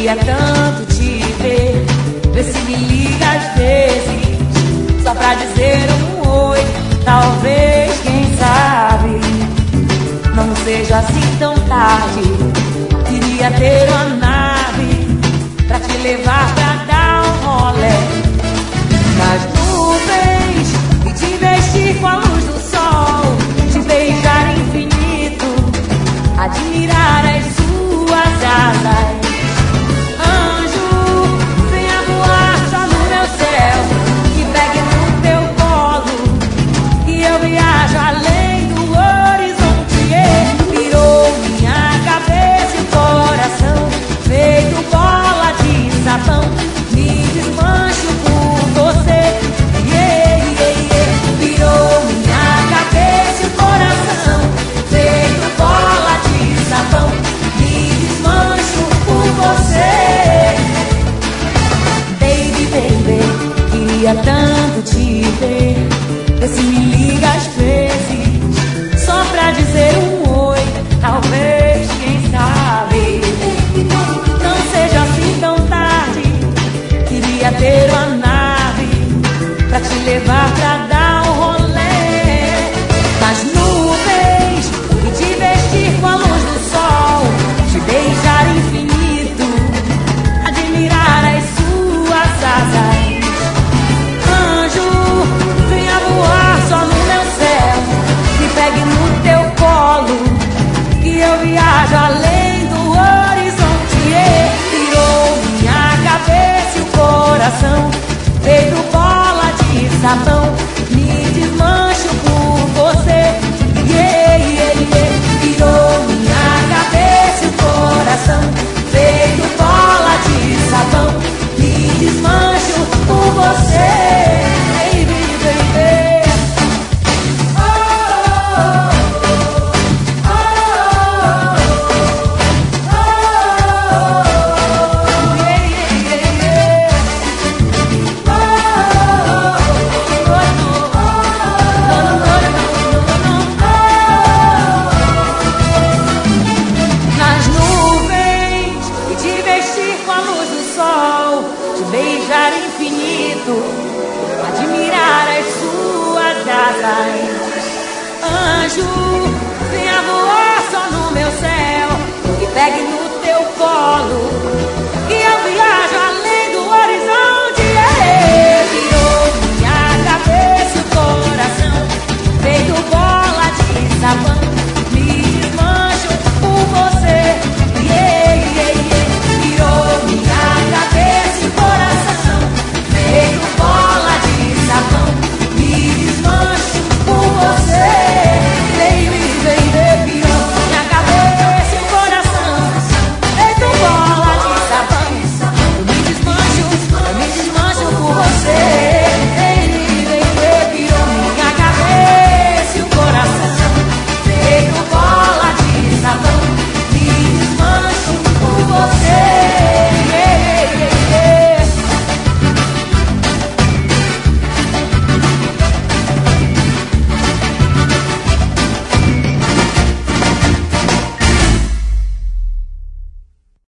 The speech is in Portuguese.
Queria tanto te ver, vê se me liga às vezes, só pra dizer um oi. Talvez, quem sabe, não seja assim tão tarde. Queria ter uma nave pra te levar pra dar um rolê nas nuvens e te vestir com a luz do sol, te beijar infinito, admirar as suas asas. Anjo, venha voar só no meu céu, que pegue no teu colo, que eu viajo além do horizonte. Virou minha cabeça e coração, feito bola de sabão, me desmancho por você. Virou minha cabeça e coração, feito bola de sabão, me desmancho por você. Baby, baby, queria tanto te ver, vê se me liga às vezes, só pra dizer um oi. Talvez, quem sabe, não seja assim tão tarde. Queria ter uma nave pra te levar pra dar um rolê nas nuvens e te vestir com a luz do sol, te beijar infinito, admirar as suas asas. Anjo, venha voar só no meu céu, me pegue no teu colo, que eu viajo além do horizonte. Virou minha cabeça e o coração, feito bola de sabão, me desmancho por você. Virou minha cabeça e o coração, feito bola de sabão, me desmancho por você. Baby, baby. Nas nuvens e te vestir com a luz do sol, te beijar infinito, admirar as suas asas. Anjo, venha voar